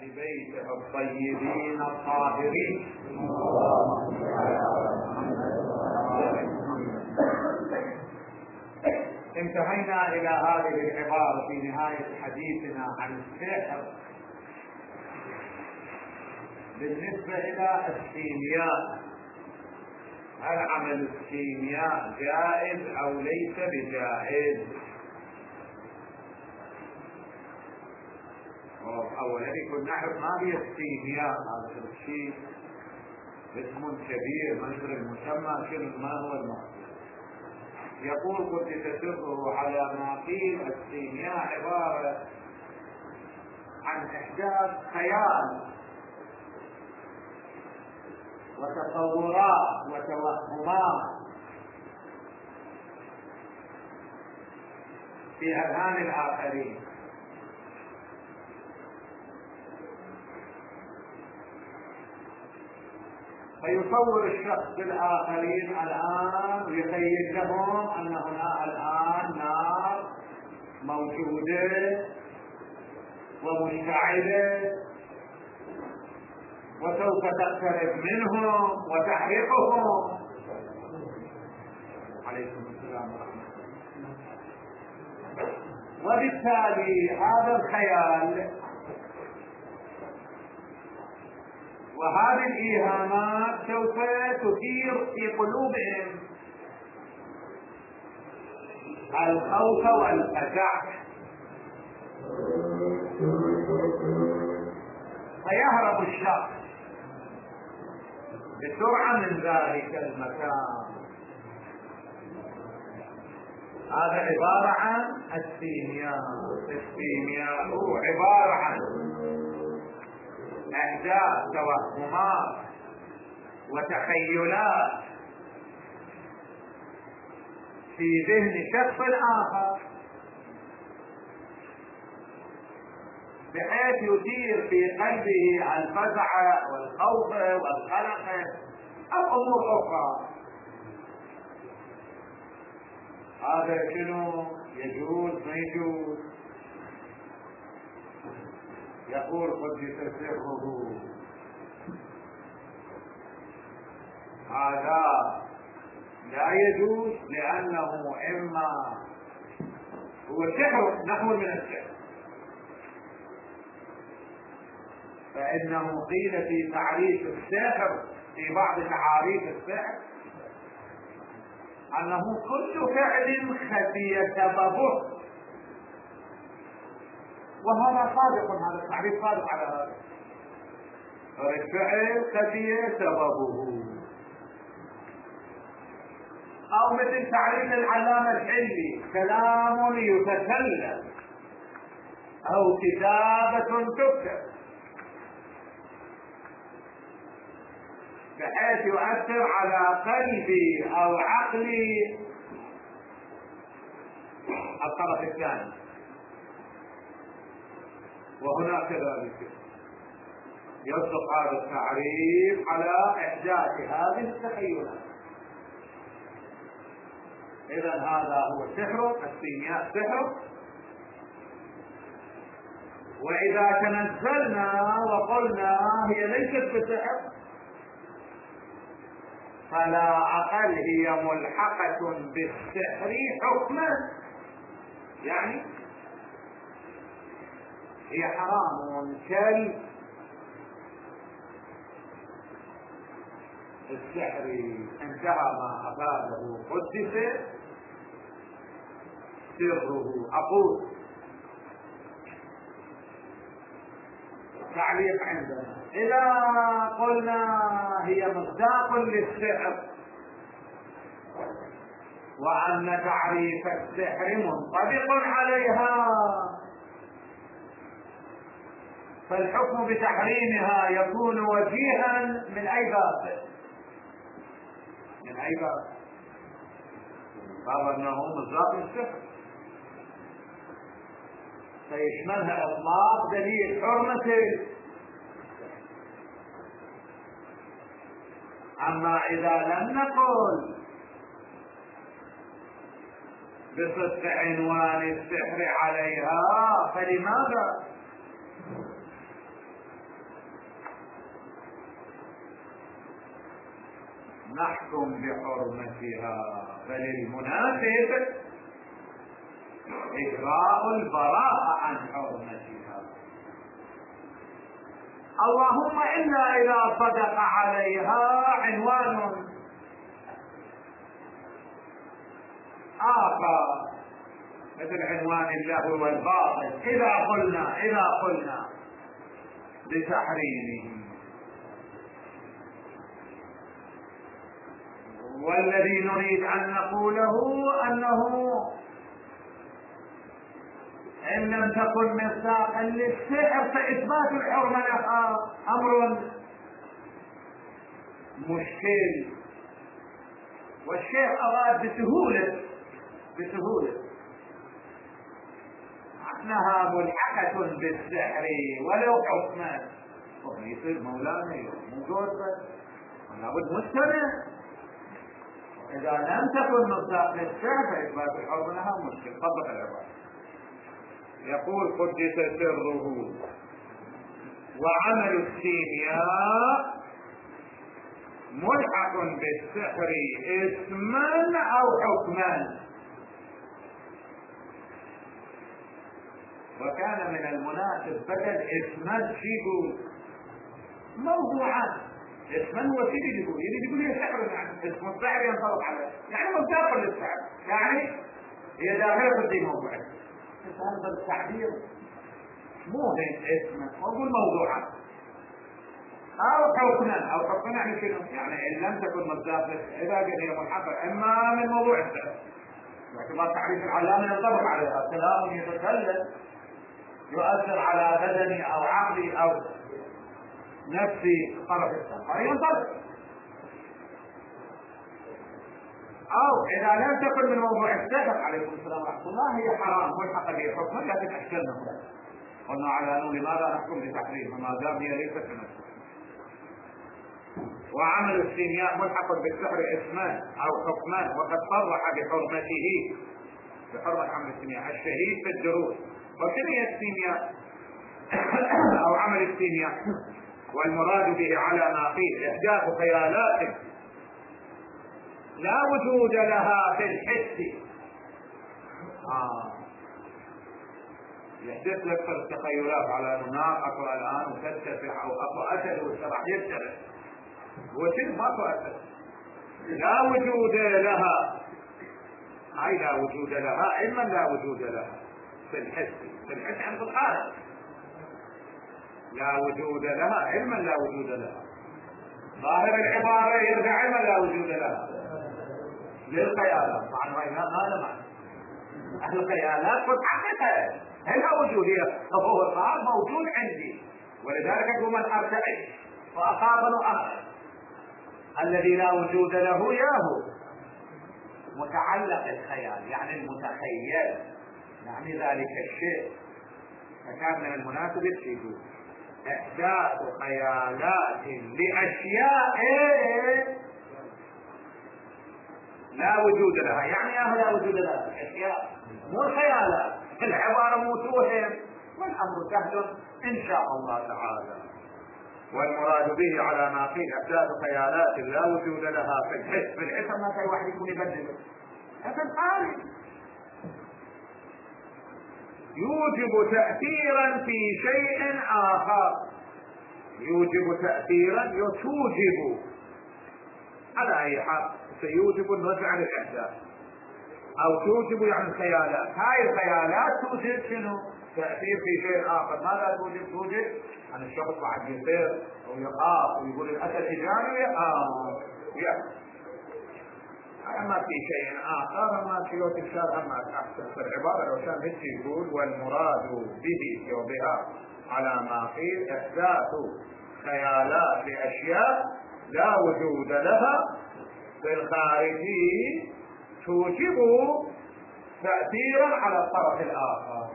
أهل بيته الطيبين الطاهرين. انتهينا إلى هذه العبارة في نهاية حديثنا عن السحر بالنسبة إلى الكيمياء. هل عمل الكيمياء جائز أو ليس بجائز؟ أولا يكون نعرف ما هي الكيمياء. هذا الشيء اسم كبير، مصدر المسمى شنو، ما هو المقصود؟ يقول قدس سره على ما قيل الكيمياء عبارة عن إحداث خيال وتصورات وتوهمات في أذهان الآخرين، فيصور الشخص الآخرين الآن ويخيل لهم أن هنا الآن نار موجودة ومشتعلة وسوف تقترب منهم وتحرقهم. عليكم السلام ورحمة الله. وبالتالي هذا الخيال وهذه الإيهامات سوف تثير في قلوبهم الخوف والفزع، فيهرب الشخص بسرعة من ذلك المكان. هذا عبارة عن الكيمياء. الكيمياء هو عبارة عن إحداث توهمات وتخيلات في ذهن شخص آخر بحيث يثير في قلبه الفزع والخوف والقلق أو أمور أخرى. هذا شنو يجوز ما يجوز؟ يقول قدس سره هذا لا يجوز، لأنه إما هو سحر نحو من السحر، فإنه قيل في تعريف السحر في بعض تعاريف السحر أنه كل فعل خفي سببه، وهذا صادق، هذا التعريف صادق على هذا الفعل خفي سببه. أو مثل تعريف العلامة الحلي كلام يتكلم أو كتابة تكتب بحيث يؤثر على قلبي أو عقلي الطرف الثاني. وهنا كذلك يصدق هذا التعريف على إحداث هذه التخيلات. إذا هذا هو سحر، الكيمياء سحر. وإذا تنزلنا وقلنا هي ليست بسحر فلا أقل هي ملحقة بالسحر حكما، يعني هي حرام كالسحر. انتهى ما أفاده قدس سره. أقول تعليق عندنا إذا قلنا هي مصداق للسحر وأن تعريف السحر منطبق عليها، فالحكم بتحريمها يكون وجيها من أي باب؟ من أي باب؟ باب أنه مصداق للسحر فيشملها إطلاق دليل حرمته. أما إذا لم نقل بصدق عنوان السحر عليها فلماذا؟ نحكم بحرمتها، بل المناسب إجراء البراءة عن حرمتها. اللهم إلا إذا صدق عليها عنوان آخر مثل عنوان اللهو والباطل، إذا قلنا بتحريمه. والذي نريد أن نقوله أنه إن لم تكن مصداقا للسحر فإثبات الحرمة لها أمر مشكل، والشيخ أراد بسهولة أنها ملحقة بالسحر ولو حكما. يصير مولانا موجود لابد مستمع. إذا لم تكن مصداق للسحر فإثبات الحرمة لها مشكل. طبق العبارة. يقول قدس سره: وعمل الكيمياء ملحق بالسحر اسما او حكما. وكان من المناسب بدل اسما شيء موضوعا. اسما هو شيء يقول هي سحر، يعني اسم السحر ينطبق عليه، يعني مصداق للسحر، يعني هي داخله في موضوعه. هذا التعبير مو بين اسما وقول موضوعا او حكما يعني شنو؟ يعني ان لم تكن مصداق اذا كان هي ملحقه اما من موضوع السحر باعتبار تعريف العلامه ينطبق عليها. كلام يتكلم يؤثر على بدني او عقلي او نفسي طرف السحر ينطبق. او اذا لم تكن من موضوع السحر عليكم السلام ورحمه الله هي حرام ملحقه به حكما، لكن اشكلنا قلنا على انه لماذا نحكم بتحريمها ما دام هي ليست من السحر. وعمل الكيمياء ملحق بالسحر اسمان او حكمان، وقد صرح بحرمته بحرمه عمل الكيمياء الشهيد في الدروس. وكلمه الكيمياء او عمل الكيمياء والمراد به على ما قيل احداث خيالات لا وجود لها في الحس. يحدث لك التخيلات على انه نار اكو الان وترتفع او اكو اسد والسبع يرتفع، هو شنو ماكو اسد. لا وجود لها، اي لا وجود لها، علما لا وجود لها في الحس عند الخارج. لا وجود لها علما لا وجود لها. ظاهر العباره يرجع علما لا وجود لها للخيالات. طبعا هذا معنى الخيالات متحققه هنا وجوديه، فهو صار موجود عندي، ولذلك اقول من ارتعش فاصابه امر الذي لا وجود له ياهو متعلق الخيال، يعني المتخيل، يعني ذلك الشيء. فكان من المناسب يقول احداث خيالات لاشياء لا وجود لها، يعني لا وجود لها اشياء مو الخيالات. العباره مو توهم والامر سهل ان شاء الله تعالى. والمراد به على ما قيل احداث خيالات لا وجود لها في الحس ما كان واحد يكون يبدل هذا الحال يوجب تأثيرا في شيء آخر. يوجب تأثيرا توجب على أي حال سيوجب النزع عن الإحداث أو توجب يعني الخيالات. هاي الخيالات توجب شنو؟ تأثير في شيء آخر. ماذا توجب أن الشخص بعد يصير أو يخاف ويقول الأسد إجاني أما في شيء آخر ما في لو تكشار أما أحسن في العبارة لو كان هيك يقول والمراد به وبها على ما قيل إحداث خيالات لأشياء لا وجود لها في الخارج توجب تأثيرا على الطرف الآخر.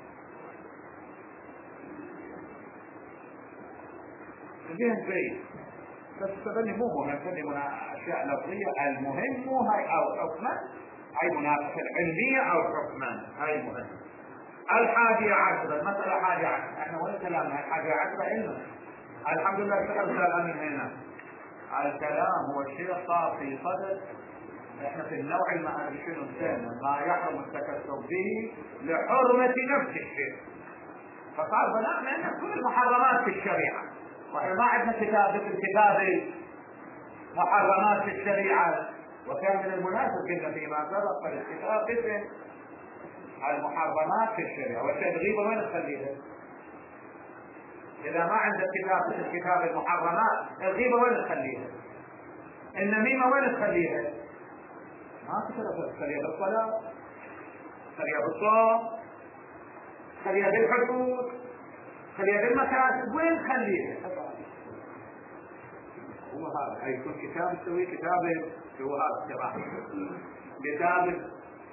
زين زين بس تبني مو مهم تبني اشياء لفظيه. المهم مو هاي او حكما، هاي مناقشه علميه او حكما، هاي مهم. 11 المساله 11 احنا وين كلامنا 11 علم. الحمد لله السحر الان هنا الكلام هو الشيء صار في صدد. احنا في النوع ما ادري شنو نسميه ما يحرم التكسب به لحرمة نفس الشيء، فقال بناء لان كل المحرمات في الشريعة، واحنا ما عندنا كتاب مثل كتاب محرمات في الشريعة. وكان من المناسب كنا فيما سبق الكتاب اسم المحرمات في الشريعة، والتدريب وين نخليها؟ إذا ما عندك كتاب مثل كتاب المحرمات، الغيبة وين نخليها؟ النميمة وين نخليها؟ ما تقدر تخليها بالصلاة، خليها بالصوم، خليها بالحدود، خليها بالمكاسب، وين نخليها؟ هو هذا يكون كتاب تسوي كتاب هو هذا كتاب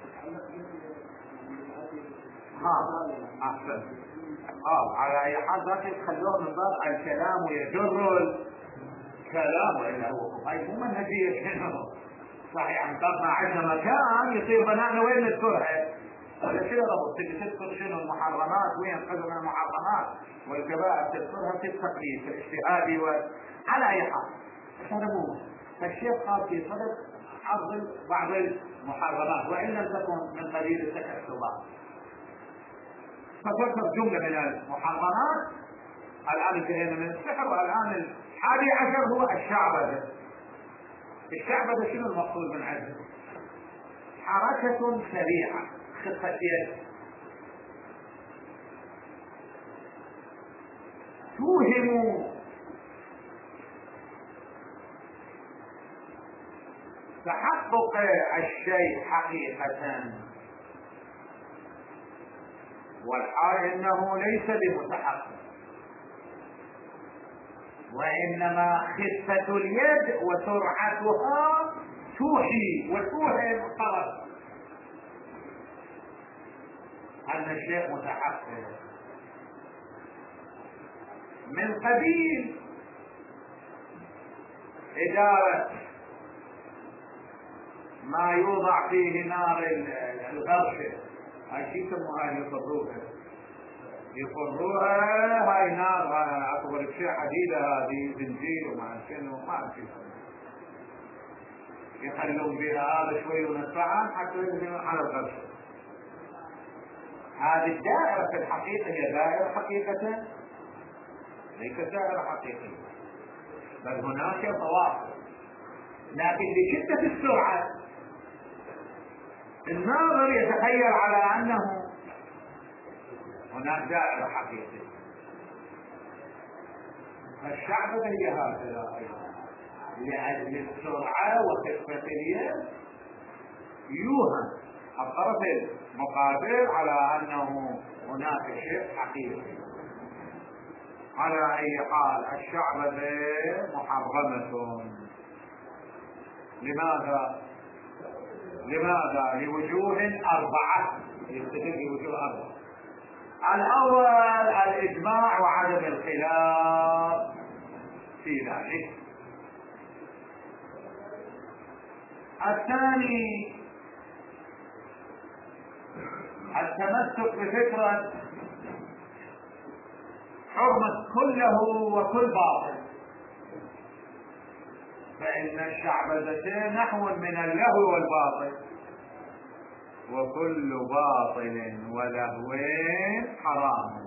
احسن. على اي حال ذاك يخلوه من باب الكلام يجر الكلام، والا هو هاي مو منهجيه شنو صحيح. عن ما عندنا مكان يصير بنانا وين نذكرها ولا شيء ربط تبي تذكر شنو المحرمات وين قدر من المحرمات والكبائر تذكرها في التقليد في الاجتهاد على اي حال هذا مو فالشيخ قال في صدد عرض بعض المحرمات وان لم تكن من قبيل التكسبات. فذكر جمله من المحرمات. الان انتهينا من السحر، والان الحادي عشر هو الشعبذه. الشعبذه شنو المقصود من عنده؟ حركه سريعه خفه يد توهم تحقق الشيء حقيقة، والحال انه ليس بمتحقق، وانما خفة اليد وسرعتها توحي وتوهم الطرف ان الشيء متحقق من قبيل إدارة ما يوضع فيه نار الغرفة. هاي شي يسموها يفروها هاي نار اكبر بشيء حديدة، هذه زنجير وما شنو ما اعرف يخلون بها هذا شوي ونفعها حتى ينزلون على الغرفة. هذه الدائرة في الحقيقة هي دائرة حقيقة ليست دائرة حقيقية، بل هناك تواصل، لكن بشدة السرعة الناظر يتخيل على انه هناك دائرة حقيقية. فالشعب هي هكذا ايضا لأجل السرعة وخفة اليد يوهم الطرف المقابل على انه هناك شيء حقيقي. على اي حال الشعبذة محرمة. لماذا؟ لوجوه أربعة، يستدل بوجوه أربعة. الأول الإجماع وعدم الخلاف في ذلك. الثاني التمسك بفكرة حرمة كله وكل باطل، فإن الشعبذة نحو من اللهو والباطل، وكل باطل ولهو حرام.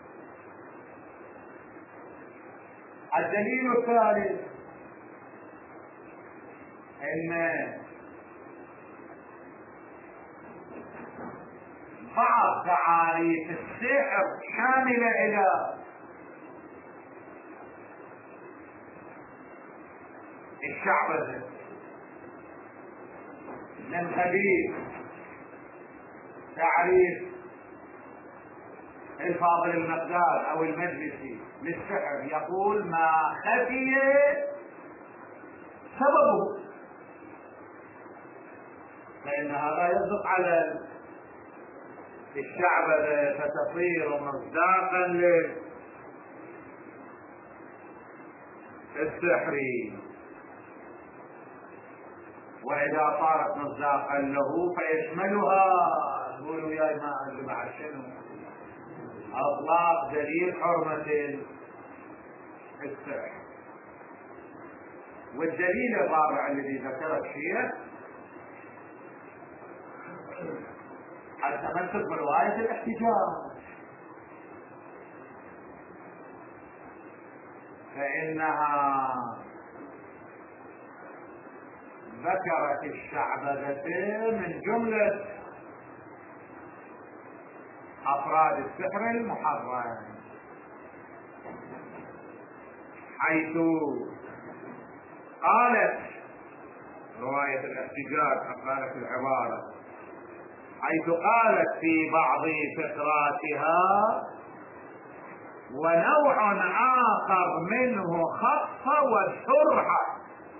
الدليل الثالث ان بعض تعاريف السحر شاملة الى الشعبذة من قبيل تعريف الفاضل المقدار او المجلسي للسحر يقول ما خفي سببه، فإن هذا يصدق على الشعبذة فتصير مصداقا للسحر، وإذا صارت مصداقا له فيشملها. يقولوا يا ما أدري مع شنو أطلاق دليل حرمة السحر. والدليل الرابع الذي ذكره الشيخ التمسك برواية الاحتجاج، فإنها ذكرت الشعبذة من جملة أفراد السحر المحرم، حيث قالت رواية الاحتجاج أقالت العبارة، حيث قالت في بعض فقراتها: ونوع آخر منه خف وشرح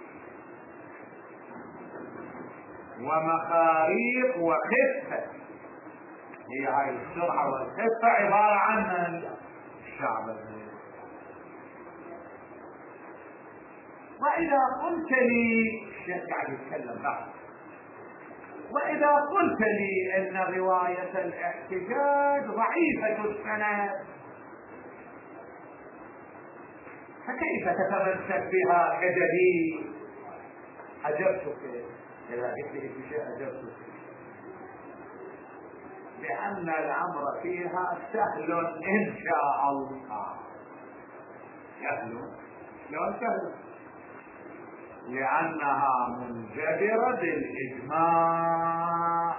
ومخاريق وخفة. هي هاي الشرحة والخفة عبارة عن الشعب. وإذا قلت لي الشيخ قاعد يتكلم بعد، وإذا قلت لي أن رواية الاحتجاج ضعيفة السند، فكيف تتمسك بها كدليل؟ أجبتك إذا قلت لي شيء أجبتك لأن الأمر فيها سهل إن شاء الله. سهل لأنها منجبرة بالإجماع.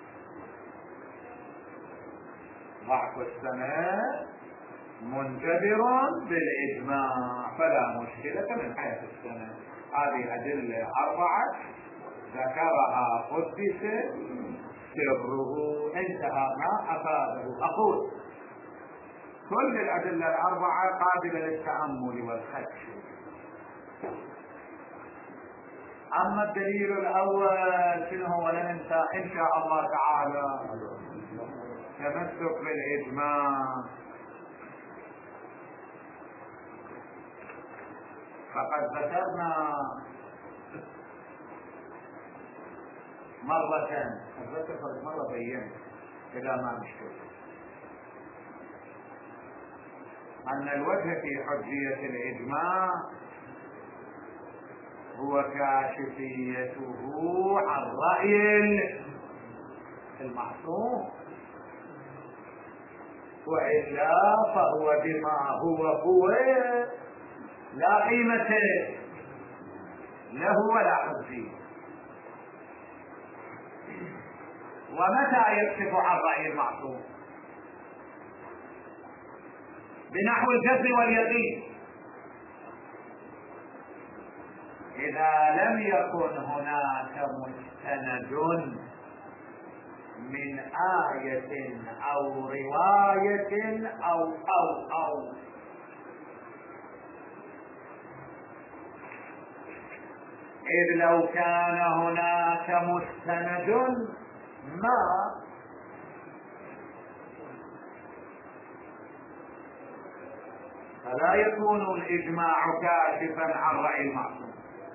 ضعف السند منجبر بالإجماع، فلا مشكلة من حيث السند. هذه أدلة 4 ذكرها قدس سره، انتهى ما أفاده. أقول كل الأدلة 4 قابلة للتأمل والخدش. أما الدليل الأول شنو هو؟ ننسى إن شاء الله تعالى تمسك بالإجماع. فقد ذكرنا مرة بيّنت إلى ما نشكر أن الوجه في حجية الإجماع هو كاشفيته عن رأي المعصوم، وإلا فهو بما هو لا قيمة له ولا حجية. ومتى يكشف عن رأي المعصوم؟ بنحو الجزم واليقين. إذا لم يكن هناك مستند من آية أو رواية أو إذ لو كان هناك مستند ما فلا يكون الإجماع كاشفا عن رأي المعصوم،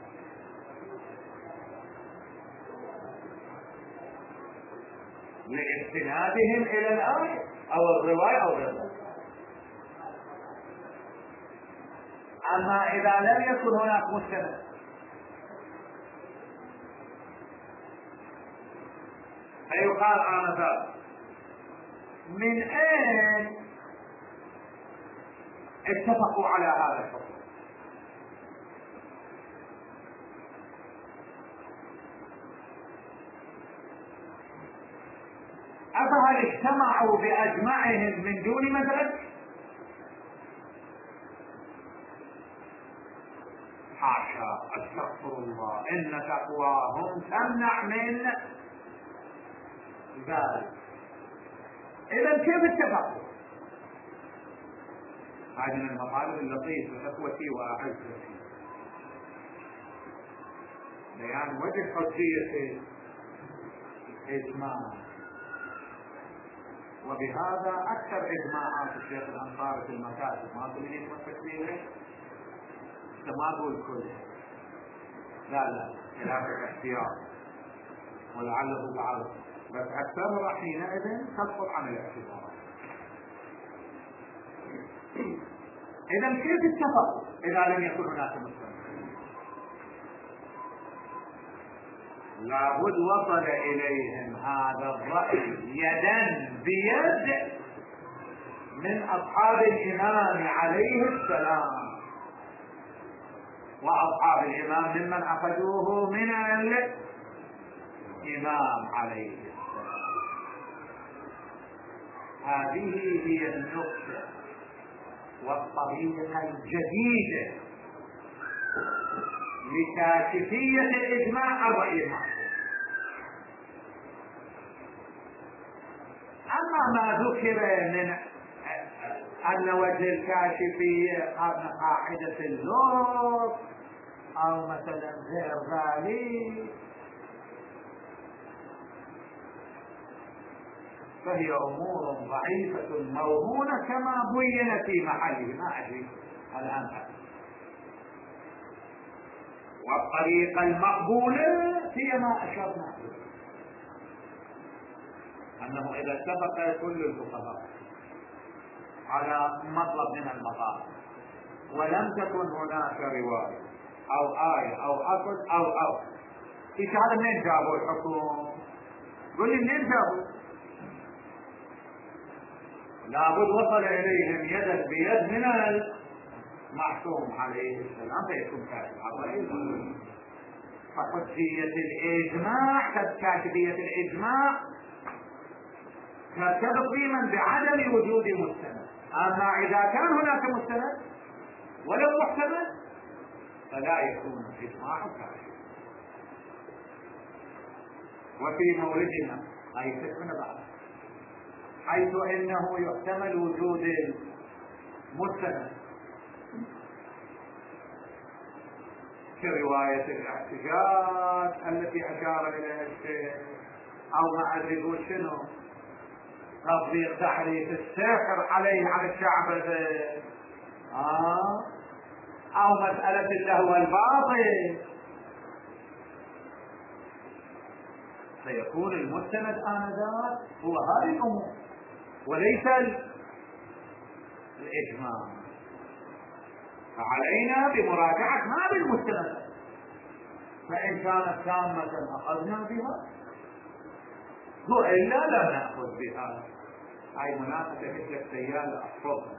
لاستنادهم إلى الآية أو الرواية أو غيرها. أما إذا لم يكن هناك مستند فيقال آنذاك من أين اتفقوا على هذا الحكم؟ أفهل اجتمعوا بأجمعهم من دون مدرك؟ حاشا، استغفر الله، إن تقواهم تمنع من ذلك. إذا كيف اتفقوا؟ هذه من المطالب اللطيفة إخوتي وأعزتي، بيان وجه حجية الإجماع. وبهذا أكثر إجماعات الشيخ الأنصاري في المكاتب ما تريدين مفكرين ما أقول كل، لا خلاف الاحتياط ولعله بعض، بس أكثرها حينئذ تسقط عن الاعتبار. إذا كيف اتفقوا إذا لم يكن هناك مستند؟ لابد وصل إليهم هذا الرأي يدا بيد من أصحاب الإمام عليه السلام، وأصحاب الإمام ممن أخذوه من الإمام عليه السلام. هذه هي النقطة والطريقة الجديدة لكاشفية الإجماع الرأي المعصوم. أما ما ذكر من أن وجه الكاشفية قاعدة اللغة أو مثلا غير ذلك فهي أمور ضعيفة موهونة كما بين في محله، ما أدري الآن. والطريقة المقبولة هي ما أشرنا إليه، أنه إذا اتفق كل الفقهاء على مطلب من المطالب ولم تكن هناك رواية أو آية أو أصل أو إيش هذا منين جابوا الحكم؟ قل لي منين جابوا؟ لابد وصل إليهم يدا بيد من المحكوم عليه السلام فيكون كاشف على الرأي. فحجية الإجماع كاشفية الإجماع ترتبط ضمن بعدم وجود مستند. أما إذا كان هناك مستند ولو محتمل فلا يكون الإجماع كاشف. وفي موردنا أي تكون بعد حيث إنه يحتمل وجود المستند كرواية الاحتجاج التي أشار إليها الشيخ، أو ما أدري شنو تطبيق تحريف السحر عليه على الشعب، أو مسألة اللهو الباطل، سيكون المستند آنذاك هو هذه الأمور وليس الإجماع. فعلينا بمراجعة هذه المستندات، فإن كانت تامة أخذنا بها وإلا لا نأخذ بها. هاي مناقشة مثل السيالة أحفظها،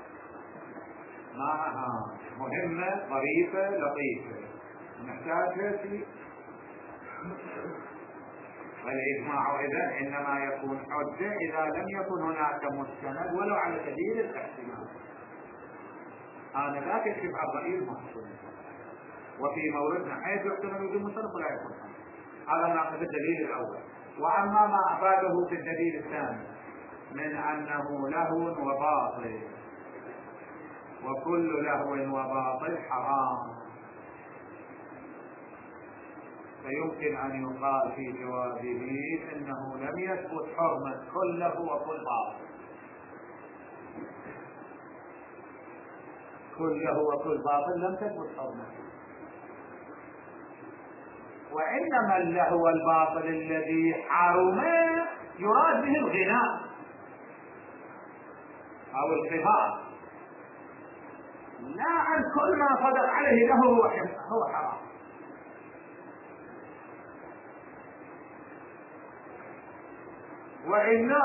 معها مهمة ظريفة لطيفة نحتاجها في الإجماع. إذن إنما يكون حجة إذا لم يكن هناك مستند ولو على سبيل الاحتمال، أنا لا تكشف عن رأي المحصول. وفي موردنا حيث يحتمل وجود مستند ولا يكون، هذا ناقض الدليل الأول. وأما ما أفاده في الدليل الثاني من أنه لهو وباطل، وكل لهو وباطل حرام، فيمكن أن يقال في جوابه إنه لم يثبت حرمة كل لهو وكل باطل. كل لهو وكل باطل لم تثبت حرمته، وإنما اللهو الباطل الذي حرم يراد به الغناء أو القمار، لا عن كل ما صدق عليه لهو هو حرام. وإلا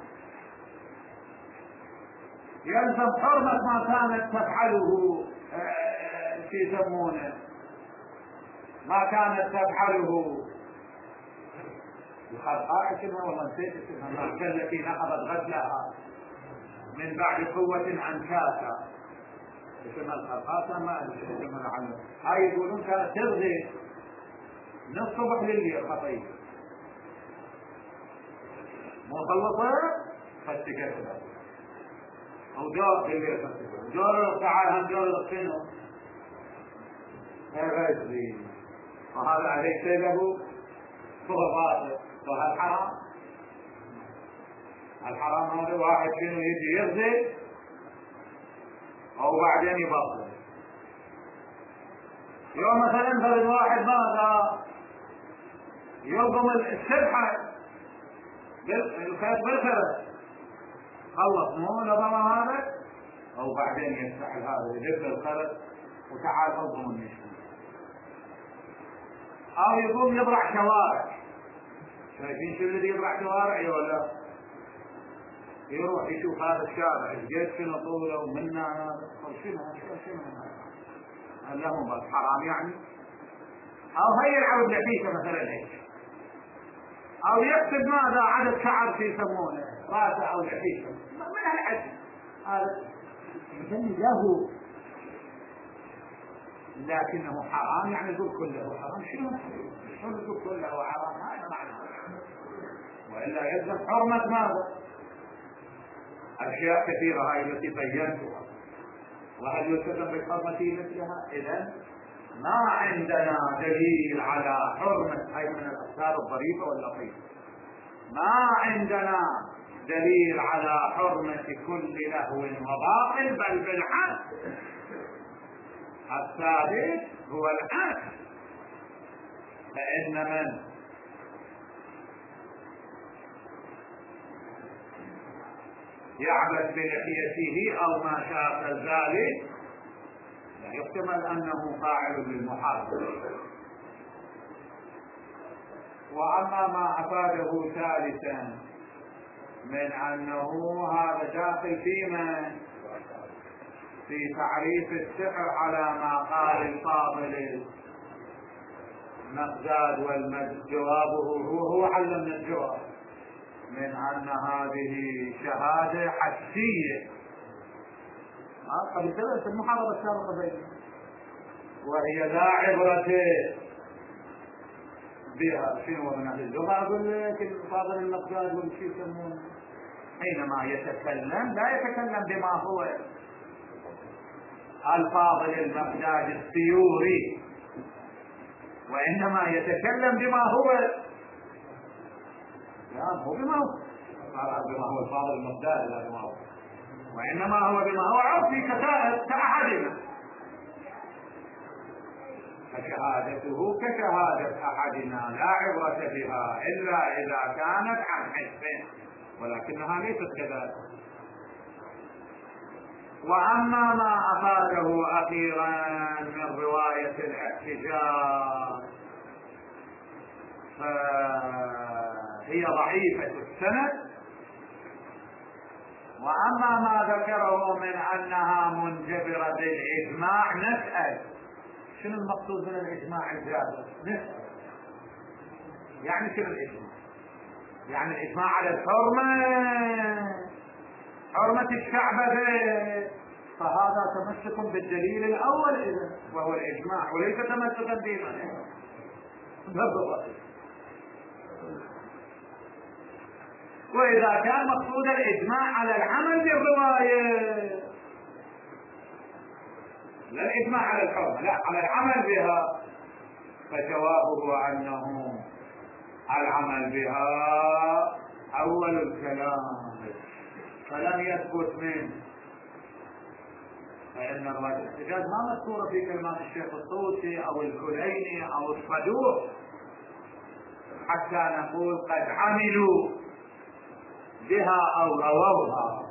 يلزم حرمة ما كانت تفعله في يسمونه ما كانت تفعله الخرقاء اسمها والله نسيت اسمها، التي نقضت غزلها من بعد قوة عنكاسة، اسمها الخرقاء ما ادري اسمها عنه. هاي يقولون كانت تغزي من الصبح لليل خطيب مخلصة فاستكتبها او جار الليل فاستكتبها جار تعال هم جار الصينة غزلي، وهذا عليك له صغباته. وهذا حرام. الحرام هذا واحد شنو يجي يغزل او بعدين يبطل. يوم مثلا فرد واحد ماذا يلقم السبحة الخيط بالخرس خلص مو نظام هذا، او بعدين يستحل هذا يجيب الخرس وتعال اضم النشوة. أو يقوم يضرع شوارع. شايفين شو الذي يضرع شوارع ولا؟ يروح يشوف هذا الشارع الجيت شنو طوله ومنه هذا شنو هل لهم بس حرام يعني؟ أو هي يلعب بلعبيته مثلا هيك، أو يكتب ماذا عدد شعر في يسمونه راسه أو لعبيته من هالعد هذا يسمي له، لكنه حرام يعني يقول كله حرام. شنو يقول كله حرام؟ هذا معنى، وإلا يلزم حرمة ماذا؟ أشياء كثيرة هاي التي بينتها، وهل يلتزم بالحرمة مثلها؟ إذن ما عندنا دليل على حرمة هاي من الأفكار الظريفة واللطيفة، ما عندنا دليل على حرمة كل لهو وباطل، بل بالعكس الثابت هو العكس. فإن من يعبث بلحيته أو ما شاكل ذلك لا يحتمل أنه فاعل للمحاربة. وأما ما أفاده ثالثا من أنه هذا داخل في تعريف السحر على ما قال الفاضل المقداد والمجد، جوابه هو علمنا الجواب من أن هذه شهادة حسية قبل ثلاث المحاربة السابقة بينهم، وهي لا عبرة بها. شنو من هذه اللغة؟ أقول لك الفاضل المقداد والشيء يسمونه حينما يتكلم لا يتكلم بما هو الفاضل المقداد السيوري، وإنما يتكلم بما هو بما هو الفاضل المقداد، لا بما هو، وإنما هو بما هو عرفي كأحدنا، فشهادته كشهادة أحدنا لا عبرة بها إلا إذا كانت عن حسب، ولكنها ليست كذلك. وأما ما أفاده أخيرا من رواية الاحتجاج فهي ضعيفة السند، وأما ما ذكره من أنها منجبرة بالإجماع نسأل شنو المقصود من الإجماع الجابر؟ نسأل يعني شنو الإجماع؟ يعني الإجماع على حرمة الشعبذة، فهذا تمسك بالدليل الأول إذن وهو الإجماع، وليس تمسكا بما بالضبط. وإذا كان مقصود الإجماع على العمل بالرواية لا الإجماع على الحرمة، لا على العمل بها، فجوابه أنه العمل بها أول الكلام، فلم يثبت منه. فإن الاحتجاج ما مذكورة في كلمات الشيخ الطوسي أو الكليني أو الصدوق حتى نقول قد عملوا بها أو رووها.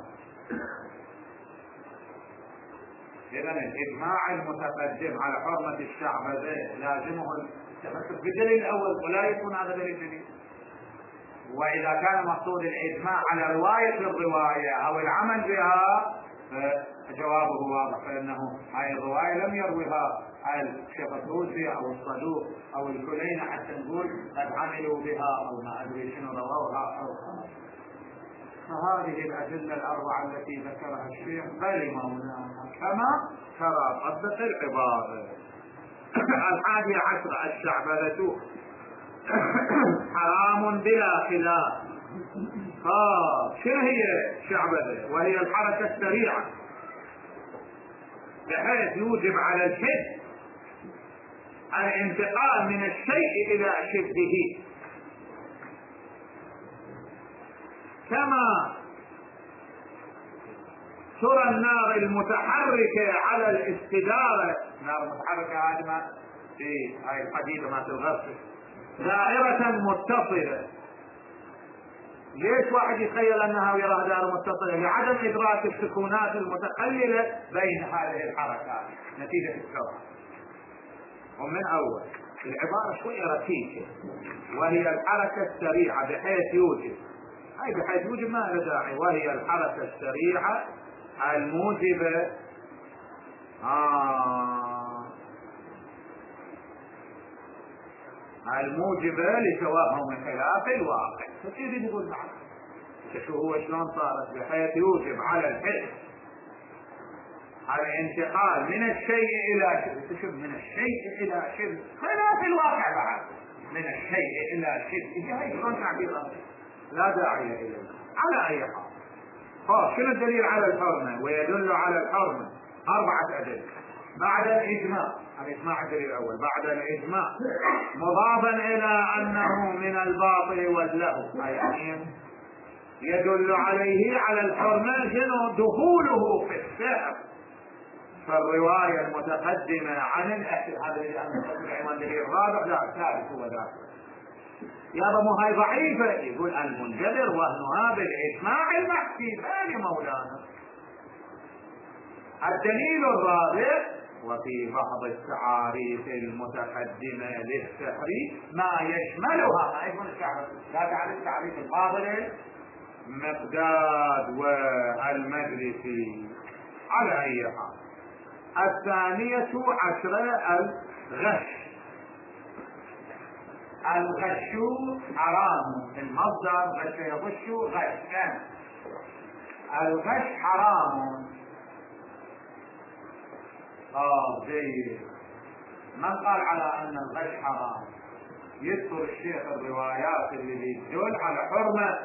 إذن الإجماع المتقدم على حرمة الشعبذة لازمه التمسك بالدليل الأول ولا يكون هذا دليل جديد. وإذا كان مقصود الإجماع على رواية الرواية أو العمل بها فجوابه واضح، فإنه هذه الرواية لم يروها الشيخ الطوسي أو الصدوق أو الكلين حتى نقول قد عملوا بها أو ما أدري شنو رووها أو خلاص. فهذه الأدلة الأربعة التي ذكرها الشيخ بل مولانا كما ترى طبق العبارة. 11 الشعبذة حرام بلا خلاف. شنو هي الشعبذة؟ وهي الحركة السريعة بحيث يوجب على الحس الانتقال من الشيء إلى شبهه، كما ترى النار المتحركة على الاستدارة، نار متحركة هذه في هاي الحديدة ما تغسل دائرة متصلة. ليش واحد يتخيل انها ويراها دائرة متصلة؟ لعدم ادراك السكونات المتخللة بين هذه الحركات نتيجة الكون. ومن اول العبارة شوية ركيكة، وهي الحركة السريعة بحيث يوجب، أي بحيث يوجب ما له داعي، وهي الحركة السريعة الموجبة الموجبة لتوهم خلاف الواقع. فكيف يقول معك شو هو شلون صارت بحيث يوجب على الحس على الانتقال من الشيء إلى شبه، من الشيء إلى شبه خلاف الواقع بعد، من الشيء إلى شبه، هي شلون تعبيرات لا داعي إليه. على أي حال، شنو الدليل على الحرمة؟ ويدل على الحرمة 4 أدلة بعد الإجماع. الإجماع الدليل الأول بعد الإجماع مضافا إلى أنه من الباطل واللهو، أي يدل عليه على الحرمة دخوله في السحر. فالرواية المتقدمة عن هذا العنوان الدليل الرابع، لا الثالث هو ذاك يابا مو هاي ضعيفة. يقول المنجبر وهنها بالإجماع المحكي. ثاني مولانا الدليل الرابع وفي بعض التعاريف المتقدمة للسحر ما يشملها، ما يشمل السحر، لا تعرف تعريف الفاضل مقداد والمجلسي. على أي حال 12 الغش. الغش حرام، المصدر غش يغش غشا. الغش حرام. جيد. من قال على ان الغش حرام؟ يذكر الشيخ الروايات اللي تدل على حرمة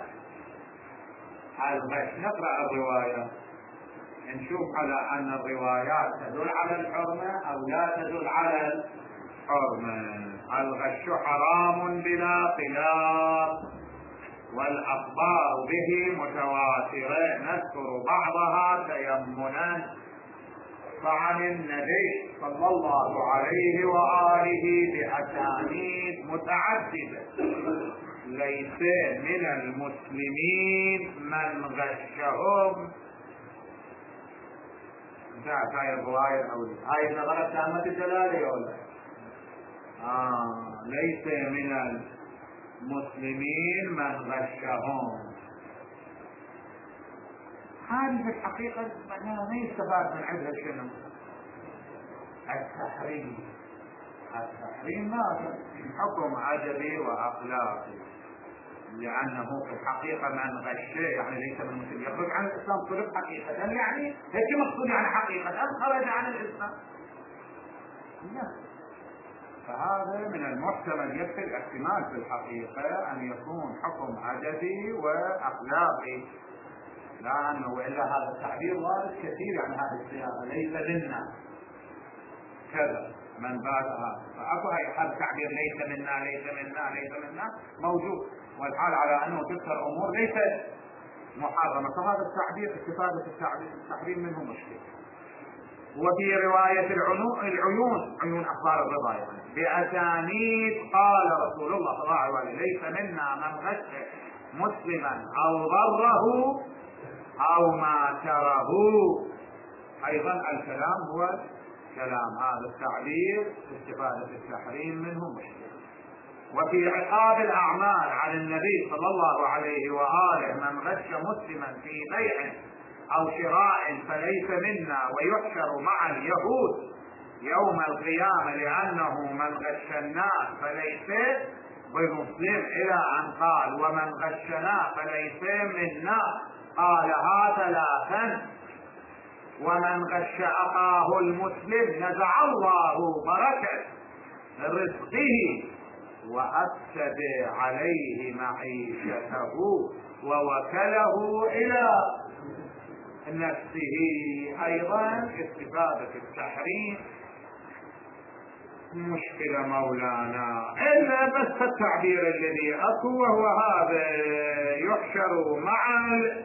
الغش. نقرأ الروايات نشوف على ان الروايات تدل على الحرمة او لا تدل على الحرمة. الغش حرام بلا خلاف، والاخبار به متواترة، نذكر بعضها تيمنا. فعن النبي صلى الله عليه وآله بأسانيد متعددة ليس من المسلمين من غشهم. انتهت هاي الرواية الأولى. هاي نظرت تامة الدلالة ولا؟ ليس من المسلمين من غشهم. هذه في الحقيقة معناها ما يستفاد من عندها شنو؟ التحريم. التحريم ماذا؟ حكم عدلي وأخلاقي، لأنه في الحقيقة من غشه يعني ليس من المسلمين، يخرج عن الإسلام صرف حقيقة، يعني هيك مقصود يعني حقيقة أم خرج عن الإسلام؟ لا. فهذا من المحتمل يكفي الاحتمال في الحقيقة أن يكون حكم عدلي وأخلاقي، لأنه وإلا هذا التعبير وارد كثير يعني هذه الصياغة ليس منا كذا من بعد هذا. فأكو هذا التعبير ليس منا ليس منا ليس منا موجود، والحال على أنه تذكر أمور ليست محرمة، فهذا التعبير استفادة التحريم منه مشكلة. وفي رواية عيون أخبار الرضا يعني بأسانيد قال رسول الله صلى الله عليه وسلم ليس منا من غش مسلما أو ضره أو ماكره. أيضا الكلام هو كلام، هذا التعبير استفادة التحريم منه مشكلة. وفي عقاب الأعمال عن النبي صلى الله عليه وآله من غش مسلما في بيع أو شراء فليس منا ويحشر مع اليهود يوم القيامة لأنه من غش الناس فليس بمسلم، إلى أن قال ومن غشنا فليس منا، قالها 3. ومن غش أخاه المسلم نزع الله بركة رزقه وأفسد عليه معيشته ووكله إلى نفسه. أيضا استفادة التحريم مشكلة مولانا، إلا بس التعبير الذي أكو وهو هذا يحشر مع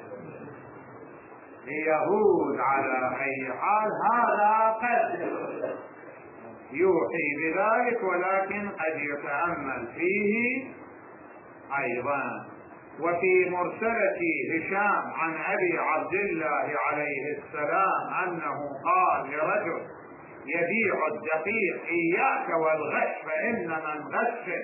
اليهود. على أي حال هذا قد يوحي بذلك، ولكن قد يتأمل فيه أيضا. وفي مرسلة هشام عن أبي عبد الله عليه السلام أنه قال لرجل يبيع الدقيق إياك والغش، فإن من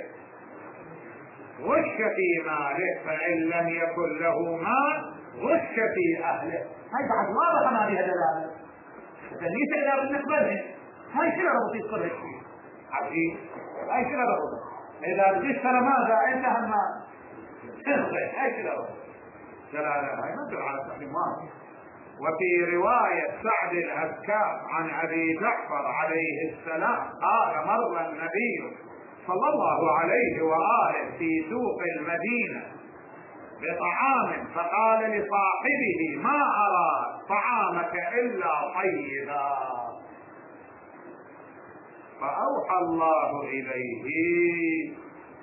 غش في ماله فإن لم يكن له مال غش في أهله. هاي بعد واضحة ما بها دلالة، ليس إذا بالنسبة لهم هاي شنو ربط يصير الشيء عجيب. هاي شنو ربط إذا بديش ترى ماذا أنت هالمال تنغش، هاي شنو ربط دلالة، هاي ما تدل على تحريم واضح. وفي رواية سعد الأذكار عن أبي جعفر عليه السلام قال مر النبي صلى الله عليه وآله في سوق المدينة بطعام فقال لصاحبه ما أرى طعامك إلا طيبا، فأوحى الله إليه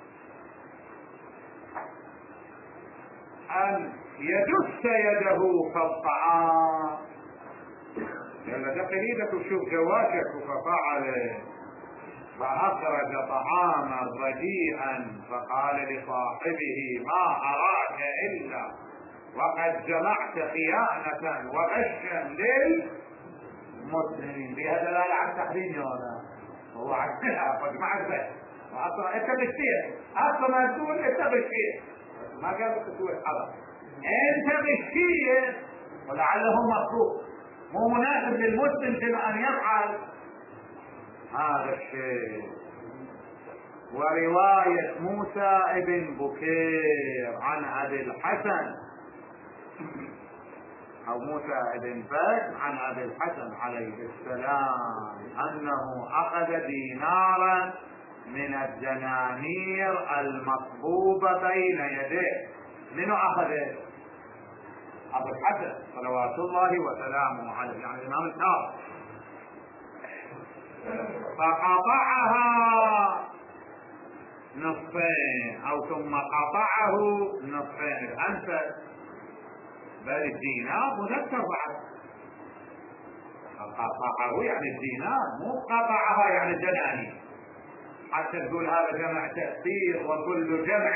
أن يدس يده فالطعام، لما دخل ايدك وشوف جواشك ففعل، فأخرج طعاما رديئا فقال لصاحبه ما أراك إلا وقد جمعت خيانة وغشا للمسلمين. بهذا دلالة على التحريم يا ولد، هو عدها فجمعت به وأصلا انت بالشيء اصلا ما تقول انت بالشيء، ما قالت تقول حرام انت بالشيء، ولعله مخلوق مو مناسب للمسلم ان يفعل هذا الشيء. ورواية موسى ابن بكير عن أبي الحسن أو موسى ابن بكر عن أبي الحسن عليه السلام أنه أخذ دينارا من الدنانير المصبوبة بين يديه. منو أخذه؟ أبو الحسن صلوات الله وسلامه عليه، يعني الإمام الكاظم، فقطعها نصفين أو ثم قطعه نصفين. الأنفس بل الدينار مذكر بعد، قطعه يعني الدينار، مو قطعها يعني الدنانير حتى تقول هذا جمع تأثير وكل جمع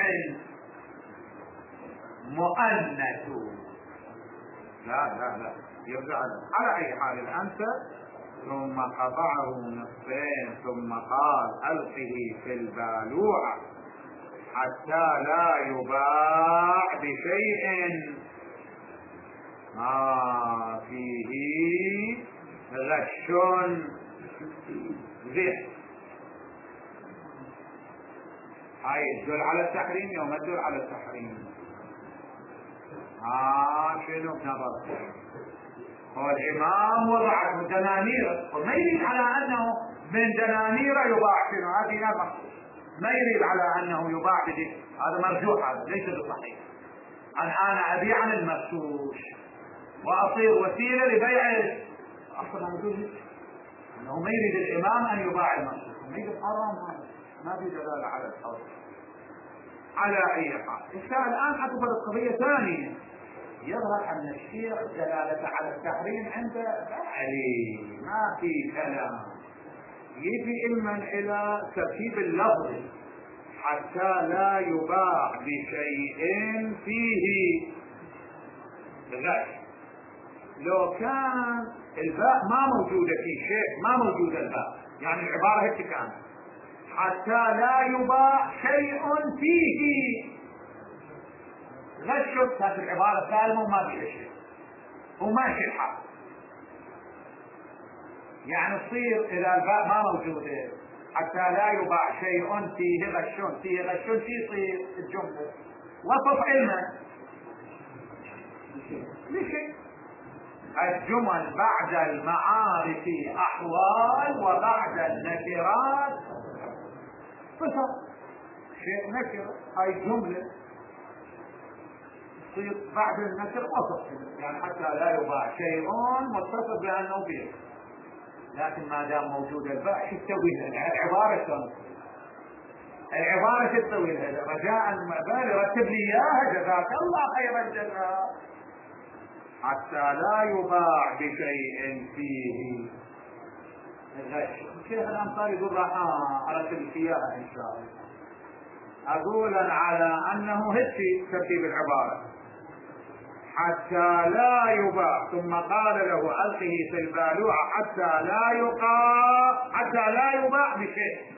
مؤنث. لا يرجع على أي حال الأنفس. ثم قطعه نصفين ثم قال ألقه في البالوعة حتى لا يباع بشيء ما فيه غش زيت. هاي تدل على التحريم يوم تدل على التحريم. شنو بنظر هو الإمام وضع دنانير وما يريد على أنه من دنانير يباع شنو، هذه نفق ما يريد على أنه يباع بدين، هذا مرجوح، هذا ليس بصحيح. أنا أبيع عن المغشوش وأصير وسيلة لبيع أصلا موجود أنه ما يريد الإمام أن يباع المغشوش، ما يريد حرام، هذا ما في دلالة على الحرام. على أي حال الآن أكبر قضية ثانية، يظهر أن الشيخ دلالة على التحريم عنده فعلي ما في كلام، يجي علما إلى ترتيب اللفظ حتى لا يباع بشيء فيه غش. لو كان الباء ما موجودة في شيء، ما موجودة الباء، يعني العبارة هيك كانت حتى لا يباع شيء فيه غش، كانت العبارة سالمة وما فيها شيء وماشي الحال. يعني تصير إذا الباء ما موجودة حتى لا يباع شيء فيه غش، فيه غش شو يصير الجملة وصف علما لشيء. الجمل بعد المعارف أحوال وبعد النكرات صفة، شيء نكر أي جملة تصير بعد النكر وصف، يعني حتى لا يباع شيء متصف بأنه فيه، لكن ما دام موجود الباء شو تسوي لها العبارة تسوي لها رجاء المبالغ رتب لي اياها جزاك الله خير الجزاء. حتى لا يباع بشيء فيه الغش. الشيخ الأنصاري يقول راح ارتب اياها ان شاء الله، اقول على انه هيك ترتيب العبارة حتى لا يباع، ثم قال له ألقه في البالوعة حتى لا يباع بشيء.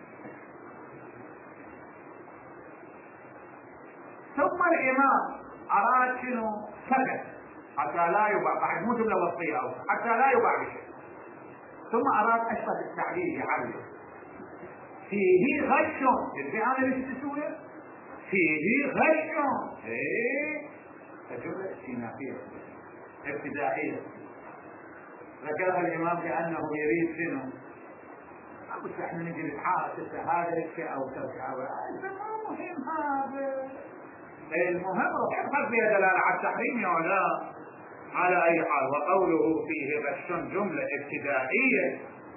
ثم الإمام أراد شنو؟ سكت حتى لا يباع، بعد مو جملة وصية أو حتى لا يباع بشيء. ثم أراد أشبه التعليل يعلل فيه غش. تدري أنا ليش تسوي؟ فيه غش. إيه الجملة استئنافية ابتدائية ذكرها الإمام كأنه يريد شنو؟ بس احنا نجي نتحاسس هذا الشيء أو ترجع مهم هذا. المهم ابحث فيها دلالة على التحريم ولا على أي حال. وقوله فيه غش جملة ابتدائية،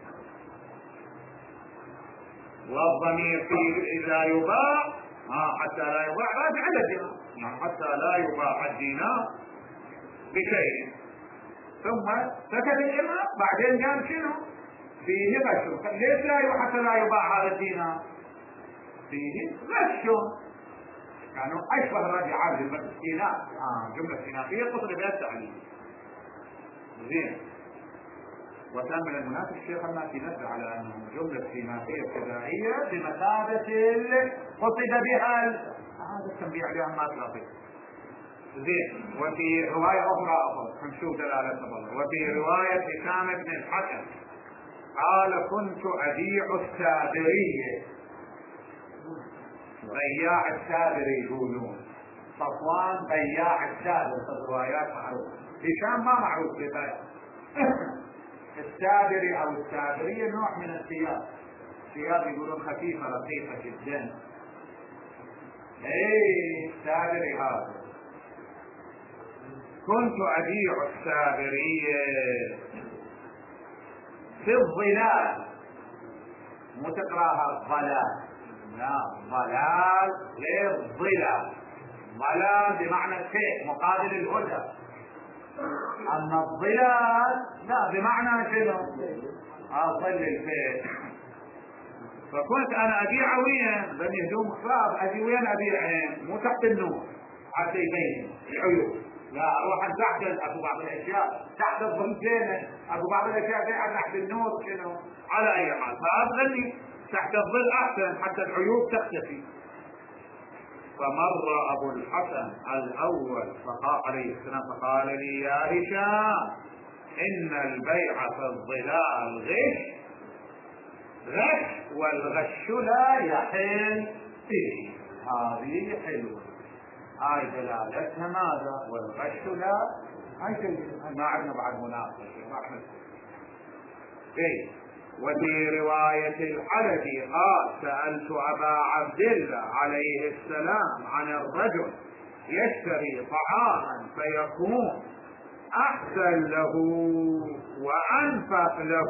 والضمير فيه إذا يباع حتى لا يباع راجع على الدينار، يعني حتى لا يباع الدينار بشيء. ثم سكت الإمام بعدين قال شنو؟ فيه غش. ليش لا حتى لا يباع هذا الدينار؟ فيه غش، كانوا أشبه الرجع عادل بالاستئناف. جملة استئنافية قصد بها التعليل. زين. وكان من المناسب الشيخ الماكي نبه على أنه جملة استئنافية ابتدائية بمثابة قصد بها هذا التنبيه عليها ما تلاقي. زين. وفي رواية أخرى نشوف دلالة الله. وفي رواية هشام بن الحكم قال كنت أبيع السابرية. بياع السابر يقولون، صفوان بياع السابر في الروايات معروف. هشام ما معروف ببيع. السابري او السابرية نوع من الثياب، ثياب يقولون خفيفة رقيقة جدا. ايه السابري هذا. كنت ابيع السابرية في الظلال، مو تقراها الضلال، لا ضلال غير ظلال. ضلال بمعنى الشيء مقابل الهدى، اما الظلال لا بمعنى شنو؟ ظل الفيل. فكنت انا ابيع وين؟ بني هدوم خفاف، اجي وين ابيعهم؟ مو تحت النور حتى يبين العيوب، لا اروح تحت اكو بعض الاشياء تحت الظل زينه، اكو بعض الاشياء زينه تحت النور شنو؟ على اي حال فابغني تحت الظل احسن حتى العيوب تختفي. فمر ابو الحسن الاول عليه السلام فقال لي يا هشام ان البيع في الظلال غش والغش لا يحل فيه. هذه حلوه، هاي دلالتها ماذا؟ والغش لا، هاي شيء ما عندنا بعد مناقشه ما احنا. وفي رواية الحلبي قال سألت أبا عبد الله عليه السلام عن الرجل يشتري طعاما فيكون أحسن له وأنفق له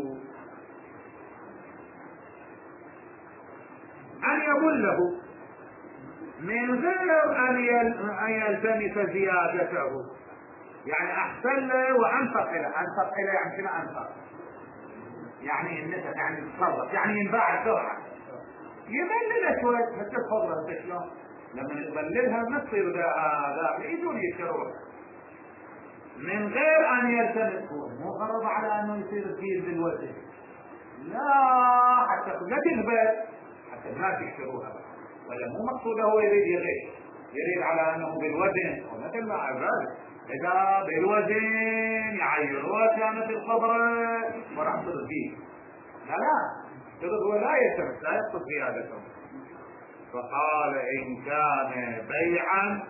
أن يبله من غير أن يلتمس زيادته، يعني أحسن له وأنفق له. أنفق له يعني شنو أنفق؟ يعني النسب، يعني تصرف، يعني ينباع بسرعة، يبللها شوي بس تفضل شلون؟ لما يبللها ما تصير ذا يجون يشتروها من غير ان يلتمس. هو مو غرض على انه يصير كثير بالوزن، لا حتى لا تقبل حتى الناس يشتروها، ولا مو مقصود هو يريد يغش، يريد على انه بالوزن ومثل ما عباده اذا بالوزن يعيروها كانت الخبره وراح ترضيه. لا هو لا يلتمس، لا يقصد زيادته. فقال ان كان بيعا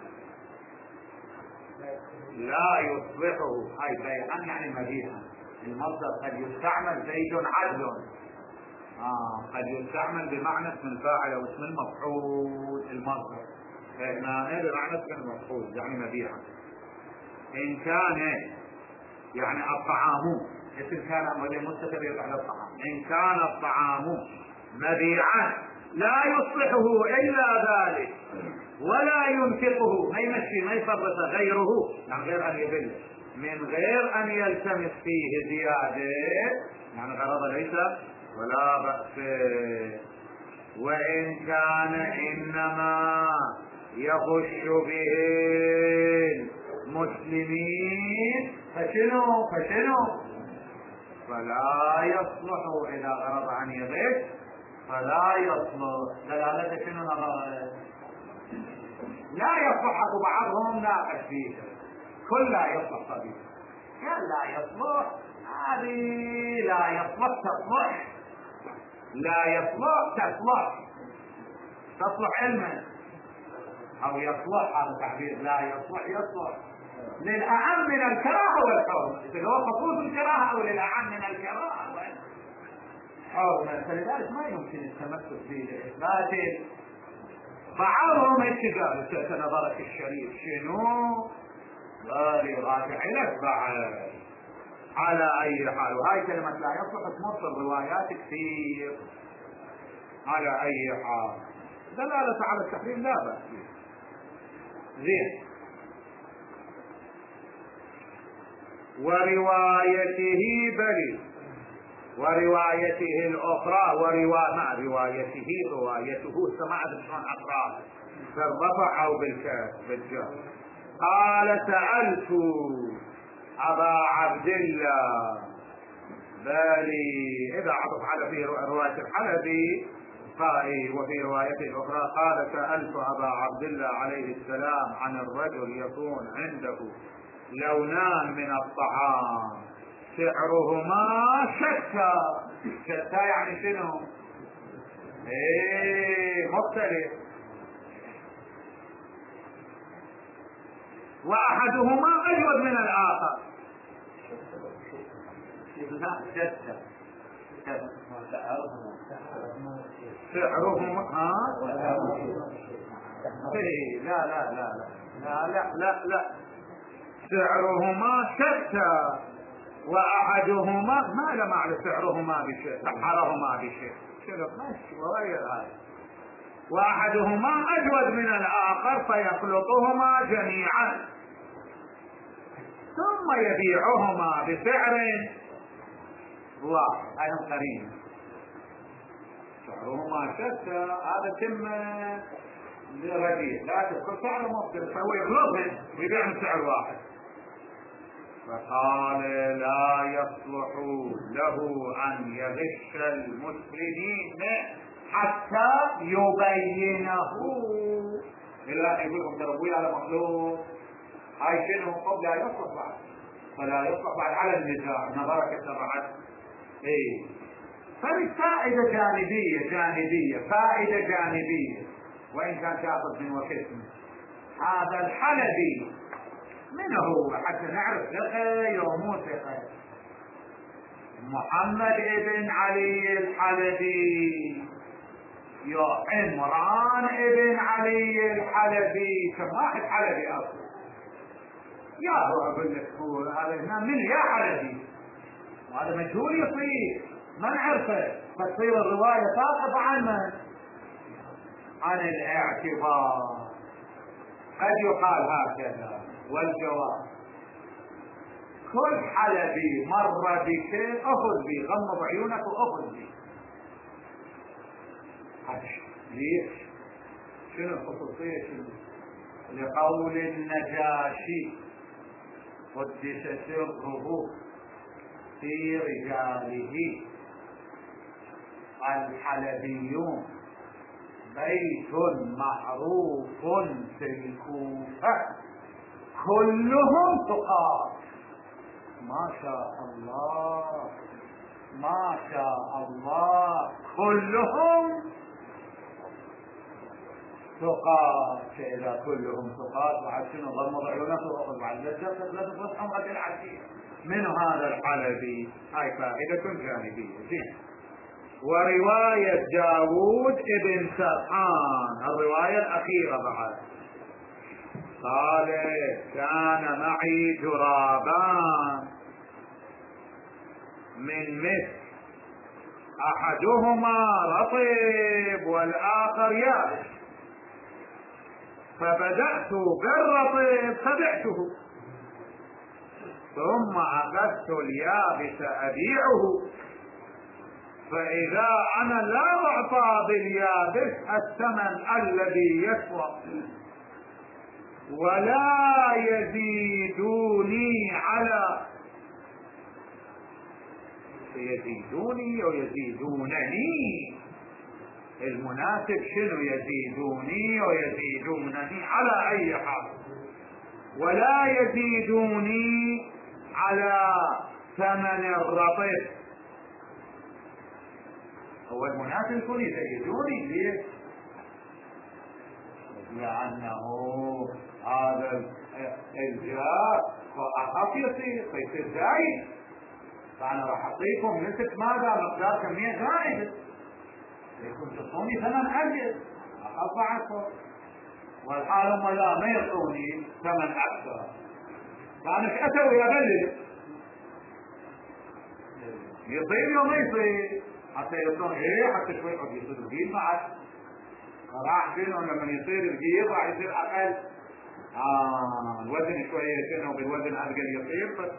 لا يصلحه، هاي بيعا يعني مبيعا، المصدر قد يستعمل زيد عدل، قد يستعمل بمعنى اسم الفاعل او اسم المفعول المصدر، فهنا بمعنى اسم المفعول يعني مبيعا. ان كان يعني الطعام، اسم كان مستتر على الطعام، ان كان الطعام مبيعا لا يصلحه الا ذلك ولا ينفقه، ما يمشي ما يفرط غيره، يعني غير ان يبل من غير ان يلتمس فيه زياده، يعني غرض ليس ولا بأس. وان كان انما يغش به المسلمين فشنو فلا يصلح. إذا غرض أن يغش فلا يصلح. دلالته شنو نظرت؟ لا يصلح بعضهم ناقش فيه كل لا يصلح طبيعي. قال لا يصلح، هذه لا يصلح تصلح، لا يصلح تصلح علما أو يصلح. هذا تعبير لا يصلح للأعم من الكراهة والحرمة. إذا هو خصوص الكراهة أو للأعم من الكراهة والحرمة، فلذلك ما يمكن التمسك به لإثبات. بعضهم اتجاه نظرة الشريف شنو؟ قال راجع لك بعد على أي حال. وهاي كلمة لا يصلح تمر الروايات كثير. على أي حال دلالة على التحريم لا بأس. زين. وروايته بلي، وروايته الأخرى روايته سماع بشران أقرار بالرفع أو بالجر. قال سألت أبا عبد الله بلي، إذا عطف على في رواية الحلبي وفي روايته الأخرى قال سألت أبا عبد الله عليه السلام عن الرجل يكون عنده لونان من الطعام سعرهما شتى يعني شنو؟ مختلف. وأحدهما أجود من الآخر. لا شتى سعرهما لا لا لا لا لا لا لا سعرهما شتى وأحدهما ما لم أعرف سعرهما بشيء سحرهما بشيء وغير هذا. وأحدهما أجود من الآخر فيخلطهما جميعا ثم يبيعهما بسعر واحد. أيضا قرين سعرهما شتى، هذا تم لرديء لا تذكر سعر مختلف فهو يخلطهم ويبيعهم بسعر واحد. فقال لا يصلح له أن يغش المسلمين حتى يبينه. إلا يقول لكم تربوي على مخلوق هاي شنو قبل لا يصلح بعد، فلا يصلح بعد على النزاع نظرك سرعت. فالفائدة فائدة جانبية وإن كان تأخذ من وكسم. هذا الحلبي من هو حتى نعرف ثقة ومو ثقة؟ محمد ابن علي الحلبي يا عمران ابن علي الحلبي. كم واحد حلبي أصلا يا هو أقول لك هو هذا هنا من يا حلبي، وهذا مجهول يصير ما نعرفه، فتصير الرواية ساقطة عن من؟ عن الاعتبار. قد يقال هكذا والجواب كل حلبي مر بشيء أخذ به، غمض عيونك وأخذ به. ليش؟ شنو الخصوصية؟ لقول النجاشي قدس سره في رجاله الحلبيون بيت معروف في الكوفة كلهم ثقات. ما شاء الله ما شاء الله كلهم ثقات. إذا كلهم ثقات بعد شنو غمض عيونك وأخذ بعد لا تفرص حمرة العشية من هذا الحلبي. هاي فائدة جانبية. ورواية داود ابن سرحان الرواية الأخيرة بعد قال كان معي جرابان من مثل أحدهما رطب والآخر يابس فبدأت بالرطب فبعته ثم أخذت اليابس أبيعه فإذا أنا لا أعطى باليابس الثمن الذي يسوى ولا يزيدونني يزيدوني ويزيدونني. المناسب شنو؟ يزيدوني ويزيدونني على أي حال، ولا يزيدوني على ثمن الرطب. هو المناسب يكون يزيدوني. ليه؟ لأنه هذا الجاء أخف يصير زايد، فأنا راح أعطيكم نسبة ماذا؟ مقدار كمية زائدة، يكون تعطوني ثمن أجل أخف عنكم، والحال هم لا ما يعطوني ثمن أكثر، فأنا ايش أسوي؟ أبلد يصير يوم يصير حتى يصير حتى شوي قد يصير الجيل معك راح شنو لما يصير الجيل راح يصير أقل، الوزن شوية شنو بالوزن أقل يصير.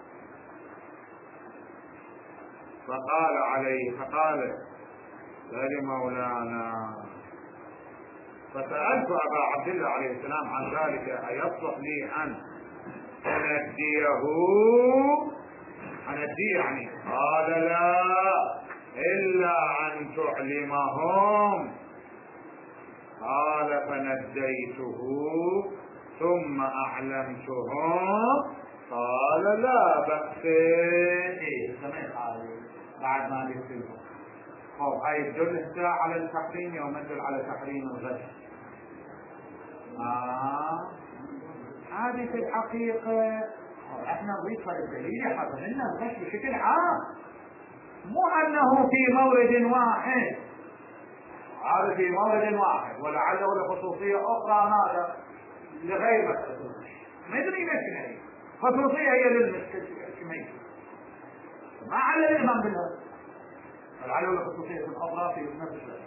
فقال لمولانا، فسألت أبا عبد الله عليه السلام عن ذلك أيصلح لي أن أنديه يعني؟ قال لا، إلا أن تعلمهم. قال فنديته ثم أعلمتهم. قال لا بأس. بعد ما يكتبه هاي يدل على التحريم ويدل على تحريم الغش. هذه في الحقيقة احنا نضيفها للدليل يحرمنا الغش بشكل عام، مو انه في مورد واحد، هذا في مورد واحد ولعله لخصوصية اخرى ماذا لغير مسألة الغش، ما يدري مشكلة خصوصية هي للمشكلة ما على الإمام بالهذا، ولعله لخصوصية اخرى في نفس الشيء.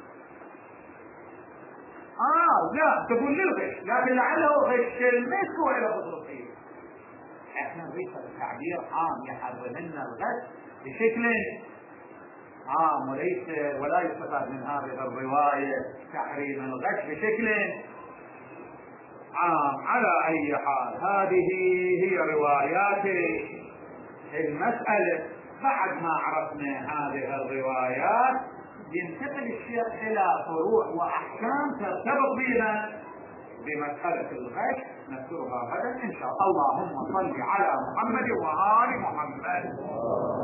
لا تقول للغش، لكن لعله غش المسك وإلى خصوصية. احنا نريد التعبير عام يحرمنا الغش بشكل عام، ولا يستفاد من هذه الرواية تحريم الغش بشكل عام. على أي حال هذه هي روايات المسألة. بعد ما عرفنا هذه الروايات ينتقل الشيخ إلى فروع وأحكام ترتبط بها بمسألة الغش، نذكرها غدا إن شاء الله. اللهم صل على محمد وآل محمد.